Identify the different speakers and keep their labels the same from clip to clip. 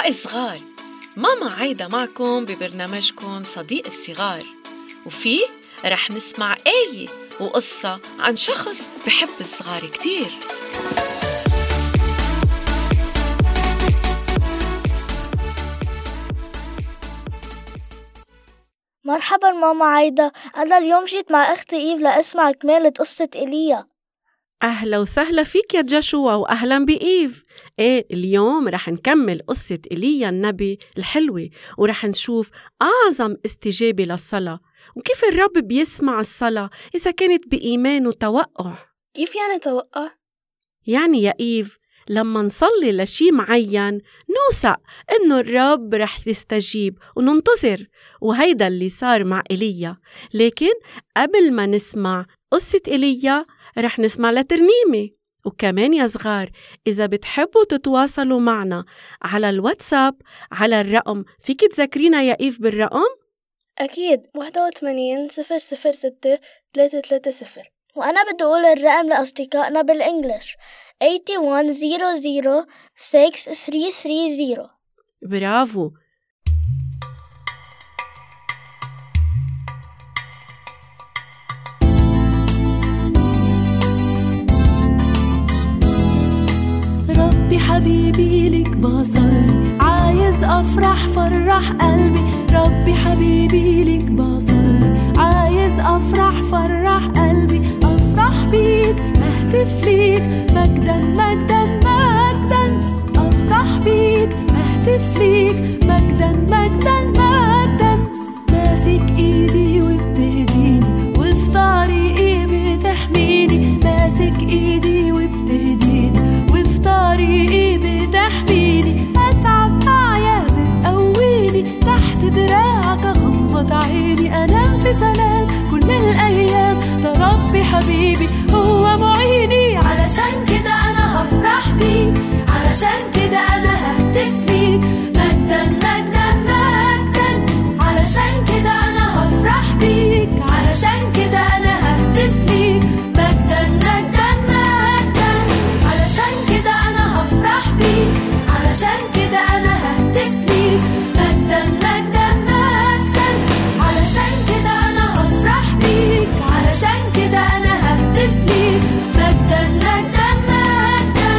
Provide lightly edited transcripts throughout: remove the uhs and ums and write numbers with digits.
Speaker 1: أصدقائي الصغار، ماما عايدة معكم ببرنامجكم صديق الصغار، وفيه رح نسمع آية وقصة عن شخص بحب الصغار كتير.
Speaker 2: مرحبا ماما عايدة، أنا اليوم جيت مع أختي إيف لأسمع كمالة قصة إيليا.
Speaker 3: أهلا وسهلا فيك يا جاشوا، وأهلا بإيف. اليوم رح نكمل قصة إيليا النبي الحلوة، ورح نشوف أعظم استجابة للصلاة، وكيف الرب بيسمع الصلاة إذا كانت بإيمان وتوقع.
Speaker 2: كيف يعني توقع؟
Speaker 3: يعني يا إيف لما نصلي لشي معين نوثق إنه الرب رح يستجيب وننتظر، وهيدا اللي صار مع إيليا. لكن قبل ما نسمع قصة إيليا رح نسمع لترنيمة. وكمان يا صغار، إذا بتحبوا تتواصلوا معنا على الواتساب على الرقم، فيك تذكرينا يا إيف بالرقم؟
Speaker 2: أكيد، 81-006-330. وأنا بدي أقول الرقم لأصدقائنا بالإنجليش 81006330.
Speaker 3: برافو.
Speaker 4: ربي حبيبي لك بصلي، عايز أفرح فرح قلبي. ربي حبيبي لك بصلي، عايز أفرح فرح قلبي. أفرح بيك أهتف ليك مجدا مجدا مجدا. أفرح بيك أهتف ليك مجدا مجدا مجدا. ماسك إيدي وبتهديني، وفي طريقي بتحميني. ماسك إيدي وبتهديني، وفي طريقي بتحميني. أتعب معايا بتقويني، تحت دراعك أغمض عيني. أنام في سلام كل الأيام، ده ربي حبيبي هو معيني. علشان كده أنا هفرح بيك، علشان كده أنا ههتف ليك مجدا مجدا مجدا. علشان كده أنا هفرح بيك، علشان كده أنا ههتف ليك مجدا مجدا مجدا. علشان كده أنا هفرح بيك، علشان كده أنا ههتف ليك مجدا مجدا مجدا. علشان كده أنا هفرح بيك، علشان كده أنا ههتف ليك مجدا مجدا مجدا.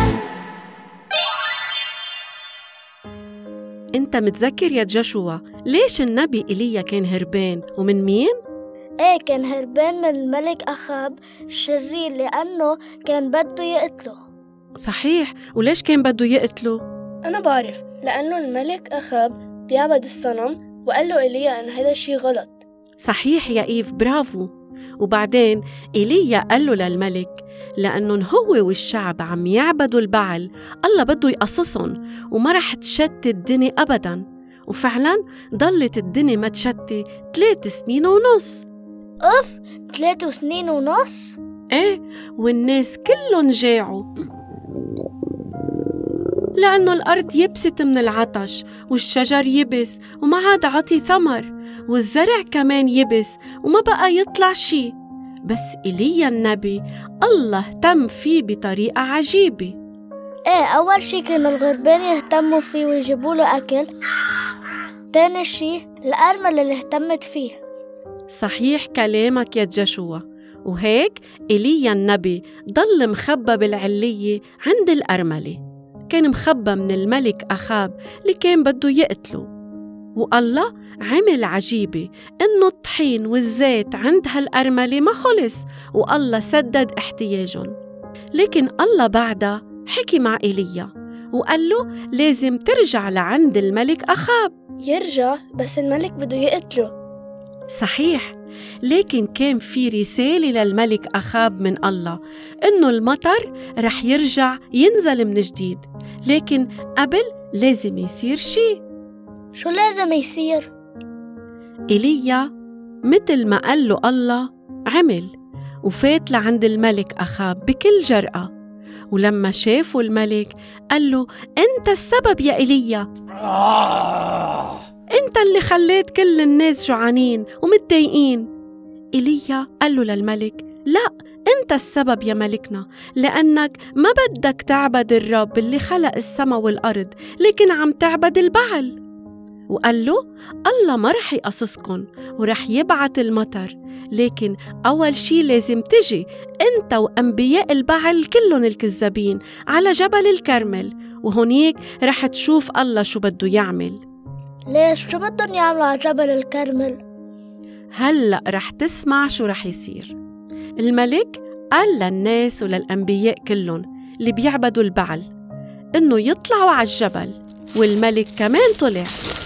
Speaker 3: أنت متذكر يا جاشوا ليش النبي إيليا كان هربان ومن مين؟
Speaker 2: كان هربان من الملك أخاب الشرير لأنه كان بده يقتله.
Speaker 3: صحيح، وليش كان بده يقتله؟
Speaker 2: أنا بعرف، لأنه الملك أخاب بيعبد الصنم، وقال له إيليا أن هذا شيء غلط.
Speaker 3: صحيح يا إيف، برافو. وبعدين إيليا قال له للملك لأنه هو والشعب عم يعبدوا البعل، الله بده يقصصهم وما رح تشتت الدنيا أبداً. وفعلاً ضلت الدنيا ما تشتت 3 سنين ونص.
Speaker 2: 3 سنين ونص؟
Speaker 3: والناس كلهم جاعوا لأنه الأرض يبست من العطش، والشجر يبس وما عاد عطي ثمر، والزرع كمان يبس وما بقى يطلع شي. بس إيليا النبي الله اهتم فيه بطريقة عجيبة.
Speaker 2: أول شي كانوا الغربان يهتموا فيه ويجيبوا له أكل. تاني شي الأرملة اللي اهتمت فيه.
Speaker 3: صحيح كلامك يا جاشوا. وهيك إيليا النبي ضل مخبى بالعلية عند الأرملة، كان مخبى من الملك أخاب اللي كان بده يقتله. والله عمل عجيبة إنه الطحين والزيت عند هالأرملة ما خلص، والله سدد احتياجهم. لكن الله بعدها حكي مع إيليا وقال له لازم ترجع لعند الملك أخاب.
Speaker 2: يرجع؟ بس الملك بده يقتله.
Speaker 3: صحيح، لكن كان في رسالة للملك أخاب من الله إنه المطر رح يرجع ينزل من جديد، لكن قبل لازم يصير شي.
Speaker 2: شو لازم يصير؟
Speaker 3: إيليا مثل ما قال له الله عمل، وفات لعند الملك أخاب بكل جرأة. ولما شافوا الملك قال له أنت السبب يا إيليا، أنت اللي خليت كل الناس جوعانين ومتضايقين. إيليا قال له للملك لا، أنت السبب يا ملكنا، لأنك ما بدك تعبد الرب اللي خلق السما والأرض، لكن عم تعبد البعل. وقال له الله ما رح يقصصكن ورح يبعت المطر، لكن أول شي لازم تجي أنت وأنبياء البعل كلهم الكذابين على جبل الكرمل، وهنيك رح تشوف الله شو بده يعمل.
Speaker 2: ليش؟ شو بدهم يعملوا على جبل الكرمل؟
Speaker 3: هلأ رح تسمع شو رح يصير. الملك قال للناس وللأنبياء كلهم اللي بيعبدوا البعل إنه يطلعوا على الجبل، والملك كمان طلع.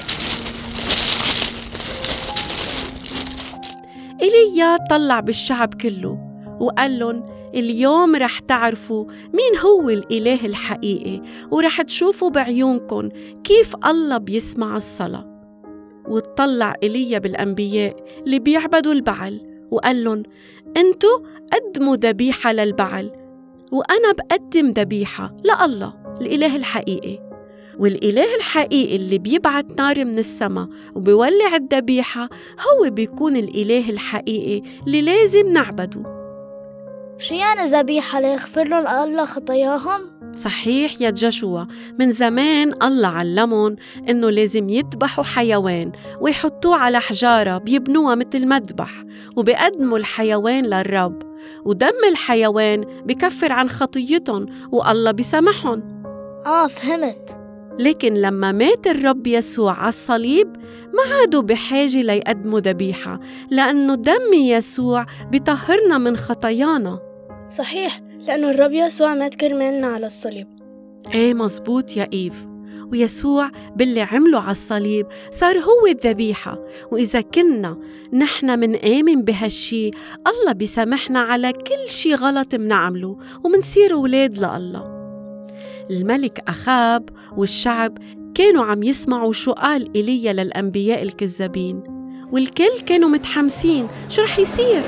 Speaker 3: إيليا طلع بالشعب كله وقال لهم اليوم رح تعرفوا مين هو الإله الحقيقي، ورح تشوفوا بعيونكم كيف الله بيسمع الصلاة. واتطلع إيليا بالأنبياء اللي بيعبدوا البعل وقال لهم أنتوا قدموا ذبيحة للبعل، وأنا بقدم ذبيحة لله الإله الحقيقي. والإله الحقيقي اللي بيبعت نار من السما وبيولع الذبيحة هو بيكون الإله الحقيقي اللي لازم نعبده.
Speaker 2: شو يعني ذبيحة؟ ليغفر لهم الله خطاياهم؟
Speaker 3: صحيح يا جشوا، من زمان الله علمهم إنه لازم يذبحوا حيوان ويحطوه على حجارة بيبنوها مثل مذبح، وبيقدموا الحيوان للرب، ودم الحيوان بيكفر عن خطيتهم والله بيسامحهم.
Speaker 2: فهمت.
Speaker 3: لكن لما مات الرب يسوع على الصليب ما عادوا بحاجة ليقدموا ذبيحة، لأنه دم يسوع بيطهرنا من خطايانا.
Speaker 5: صحيح، لأنه الرب يسوع مات كرمالنا على الصليب.
Speaker 3: ايه مزبوط يا إيف، ويسوع باللي عمله على الصليب صار هو الذبيحة. وإذا كنا نحن منآمن بهالشي، الله بيسامحنا على كل شي غلط منعمله ومنصير أولاد لله. الملك أخاب والشعب كانوا عم يسمعوا شو قال إيليا للأنبياء الكذابين، والكل كانوا متحمسين شو رح يصير.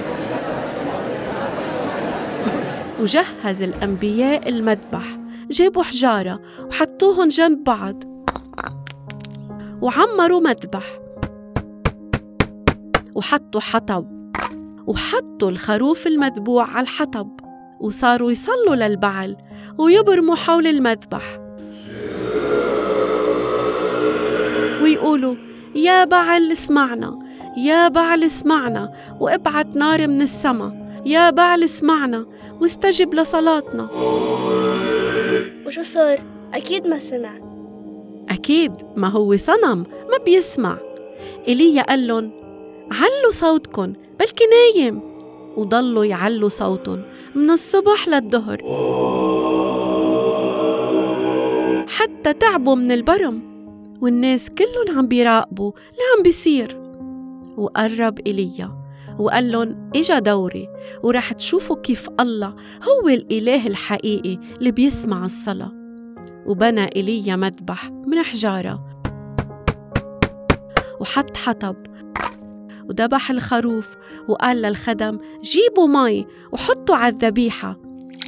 Speaker 3: وجهز الأنبياء المذبح، جابوا حجارة وحطوهن جنب بعض وعمروا مذبح، وحطوا حطب وحطوا الخروف المذبوح على الحطب، وصاروا يصلوا للبعل ويبرموا حول المذبح ويقولوا يا بعل اسمعنا، يا بعل اسمعنا، وابعت نار من السما، يا بعل اسمعنا واستجب لصلاتنا.
Speaker 5: وشو صار؟ أكيد ما سمع.
Speaker 3: أكيد، ما هو صنم ما بيسمع. إيليا قال لهم علوا صوتكن بلكي نايم، وضلوا يعلوا صوتهم من الصبح للظهر حتى تعبوا من البرم، والناس كلهم عم بيراقبوا اللي عم بيصير. وقرب إيليا وقال لهم إجا دوري، ورح تشوفوا كيف الله هو الإله الحقيقي اللي بيسمع الصلاة. وبنى إيليا مذبح من حجارة، وحط حطب، وذبح الخروف، وقال للخدم جيبوا مي وحطوا على الذبيحة،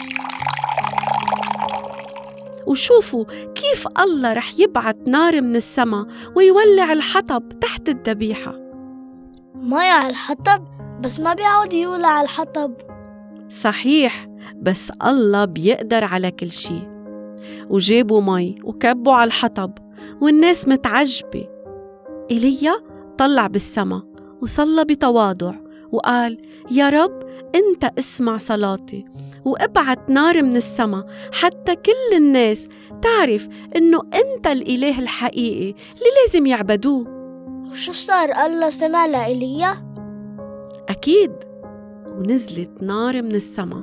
Speaker 3: وشوفوا كيف الله رح يبعت نار من السما ويولع الحطب تحت الذبيحة.
Speaker 2: مي على الحطب؟ بس ما بيعود يولع الحطب.
Speaker 3: صحيح، بس الله بيقدر على كل شي. وجابوا مي وكبوا على الحطب، والناس متعجبة. إيليا طلع بالسما وصلى بتواضع وقال يا رب أنت اسمع صلاتي، وابعت نار من السما حتى كل الناس تعرف إنه أنت الإله الحقيقي اللي لازم يعبدوه.
Speaker 2: وشو صار؟ الله سمع لإيليا؟
Speaker 3: أكيد، ونزلت نار من السما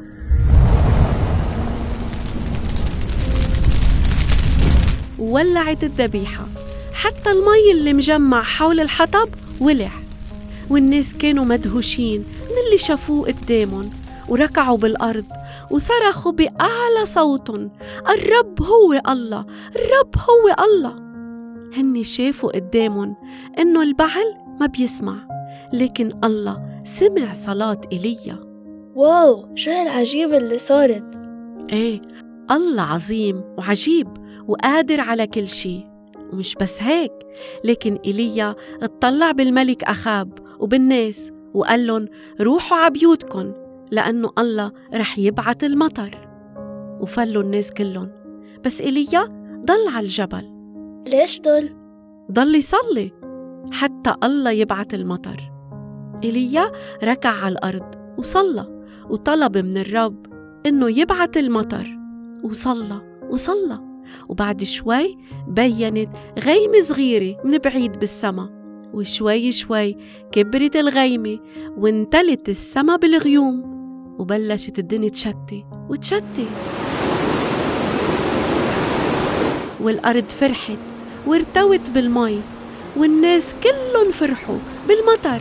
Speaker 3: وولعت الذبيحة، حتى المي اللي مجمع حول الحطب ولع. والناس كانوا مدهوشين من اللي شافوه قدامهم، وركعوا بالأرض وصرخوا بأعلى صوتهم الرب هو الله، الرب هو الله. هني شافوا قدامهم إنه البعل ما بيسمع، لكن الله سمع صلاة إيليا.
Speaker 5: واو، شو هالعجيب اللي صارت.
Speaker 3: ايه، الله عظيم وعجيب وقادر على كل شي. ومش بس هيك، لكن إيليا اطلع بالملك أخاب وبالناس وقال لهم روحوا عبيوتكن، لأنه الله رح يبعت المطر. وفلوا الناس كلهم، بس إيليا ضل على الجبل.
Speaker 5: ليش
Speaker 3: ضل يصلي حتى الله يبعت المطر. إيليا ركع على الأرض وصلى وطلب من الرب إنه يبعت المطر، وصلى وبعد شوي بينت غيمة صغيرة من بعيد بالسما، وشوي شوي كبرت الغيمة وانتلت السما بالغيوم، وبلشت الدنيا تشتي والأرض فرحت وارتوت بالمي، والناس كلهم فرحوا بالمطر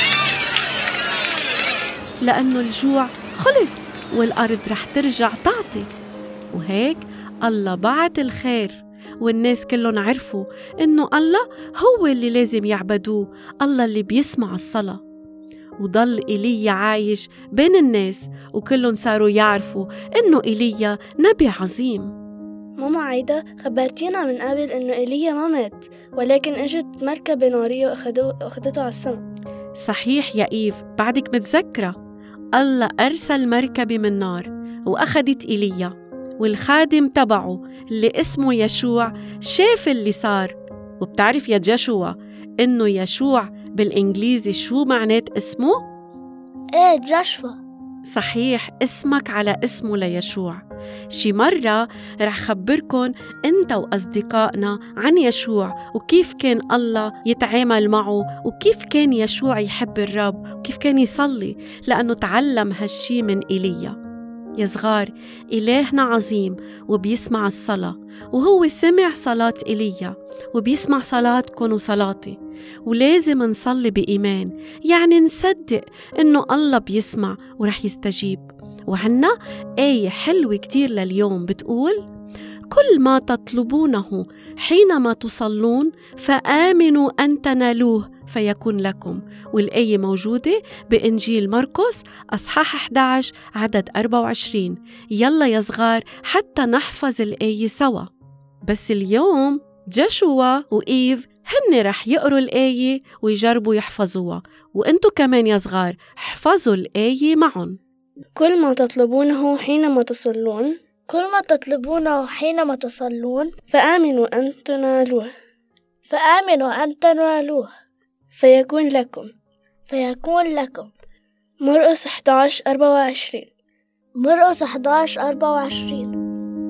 Speaker 3: لأنه الجوع خلص والأرض رح ترجع تعطي. وهيك الله بعت الخير، والناس كلهم عرفوا إنه الله هو اللي لازم يعبدوه، الله اللي بيسمع الصلاة. وضل إيليا عايش بين الناس، وكلهم صاروا يعرفوا إنه إيليا نبي عظيم.
Speaker 5: ماما عايدة خبرتينا من قبل إنه إيليا ما مات، ولكن إجت مركبة نارية وأخدته على السما.
Speaker 3: صحيح يا إيف، بعدك متذكرة الله أرسل مركبة من نار وأخدت إيليا، والخادم تبعه اللي اسمه يشوع شاف اللي صار. وبتعرف يا جشوع إنه يشوع بالإنجليزي شو معنات اسمه؟
Speaker 2: إيه جشوع.
Speaker 3: صحيح، اسمك على اسمه ليشوع. شي مرة رح خبركن انت وأصدقائنا عن يشوع، وكيف كان الله يتعامل معه، وكيف كان يشوع يحب الرب، وكيف كان يصلي، لأنه تعلم هالشي من إيليا. يا صغار، إلهنا عظيم وبيسمع الصلاة، وهو سمع صلاة إيليا وبيسمع صلاتكن وصلاتي، ولازم نصلي بإيمان، يعني نصدق إنه الله بيسمع ورح يستجيب. وعنا آية حلوة كتير لليوم بتقول: كل ما تطلبونه حينما تصلون فآمنوا أن تنالوه فيكون لكم. والآية موجودة بإنجيل مرقس أصحاح 11 عدد 24. يلا يا صغار حتى نحفظ الآية سوا. بس اليوم جشوع وإيف هن رح يقروا الآية ويجربوا يحفظوها، وإنتو كمان يا صغار حفظوا الآية معهم.
Speaker 5: كل ما تطلبونه حينما تصلون فآمنوا أن تنالوه فيكون لكم. مرقس 11:24.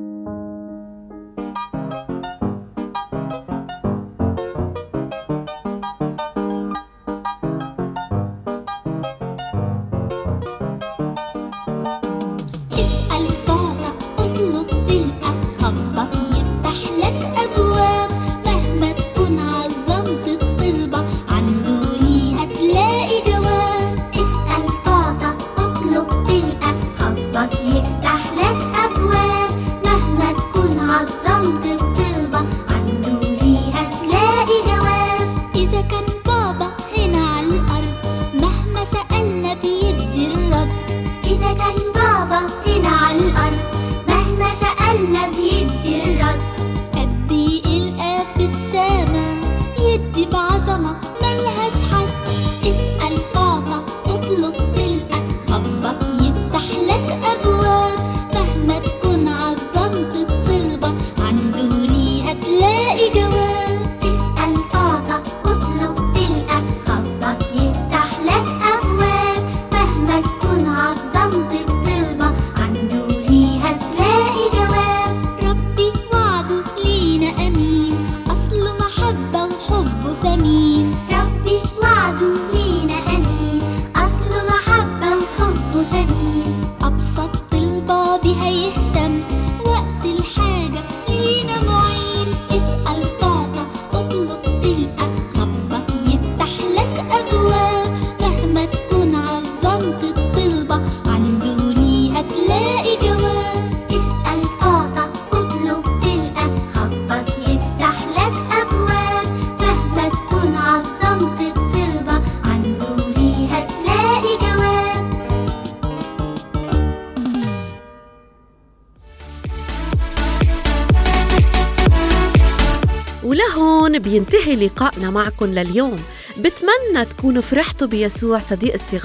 Speaker 3: ولهون بينتهي لقائنا معكم لليوم. بتمنى تكونوا فرحتوا بيسوع صديق الصغار،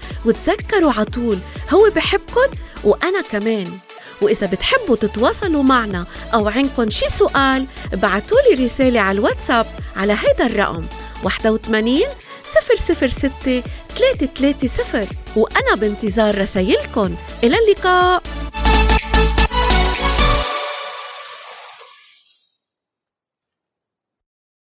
Speaker 3: وتذكروا عطول هو بحبكن وأنا كمان. وإذا بتحبوا تتواصلوا معنا أو عندكن شي سؤال ابعتولي رسالة على الواتساب على هيدا الرقم 81 006 330 وأنا بانتظار رسايلكن. إلى اللقاء.